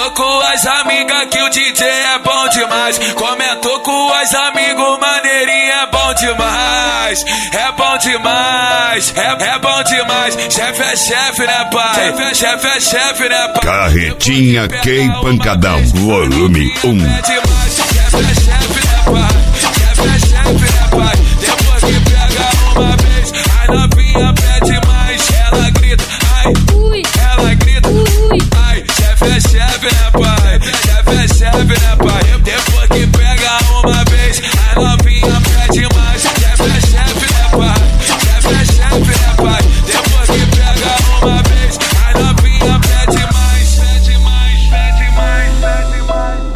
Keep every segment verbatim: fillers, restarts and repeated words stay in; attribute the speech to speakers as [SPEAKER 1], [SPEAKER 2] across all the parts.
[SPEAKER 1] Comentou com as amigas que o D J é bom demais. Comentou com as amigos, maneirinho é bom demais. É bom demais, é, é bom demais. Chefe é chefe, né, pai? Chefe é chefe, é chefe, né, pai?
[SPEAKER 2] Carretinha Key Pancadão, volume um.
[SPEAKER 1] Chefe é chefe, né, pai? Chefe é chefe, né, pai? Depois que pega uma vez, a novinha pede mais. Ela grita, ai, ui. Ela grita, ui. Ai, chefe é chefe, né, pai? Chefe é chefe, né, pai? Depois que pega uma vez, a novinha pede mais. Chefe é chefe, né, pai? Chefe é chefe, né, pai? Depois que pega uma vez, a novinha pede mais. Pede mais, pede mais, pede mais.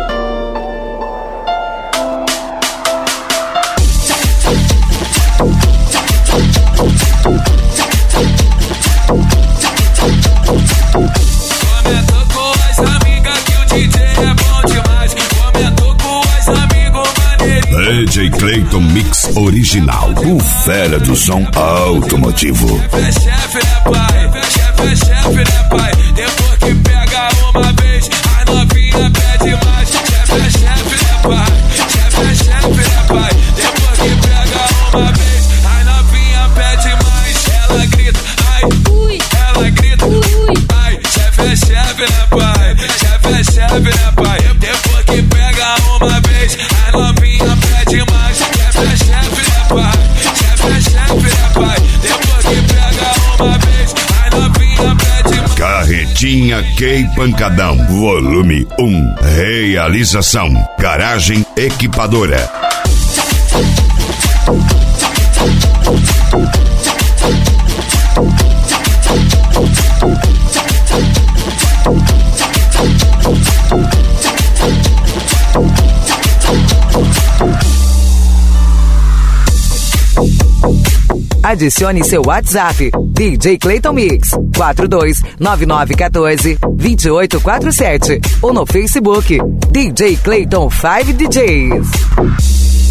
[SPEAKER 1] Comentou com as amigas que o D J é bom demais. Comentou com as amigos maneirinhos.
[SPEAKER 2] D J Clayton Mix Original, o fera do som automotivo.
[SPEAKER 1] Chefe é chefe, né, pai? Chefe é chefe, né, pai? Depois que pega uma vez, a novinha pede mais. Chefe é chefe, né, pai? Chefe é chefe, né, pai? Depois que pega uma vez, a novinha pede mais. Ela grita, ai, ui. Ela grita, ui. Ai, chefe é chefe, né, pai? Chefe é chefe, né, pai? Depois que pega uma vez, a novinha pede mais. Chefe é chefe, né, pai? Chefe é chefe, né, pai? Depois que pega uma vez, a novinha pede mais.
[SPEAKER 2] Carretinha Key Pancadão, volume um. Realização Garagem Equipadora.
[SPEAKER 3] Adicione seu WhatsApp D J Clayton Mix quatro dois nove nove um quatro dois oito quatro sete ou no Facebook D J Clayton cinco D Js.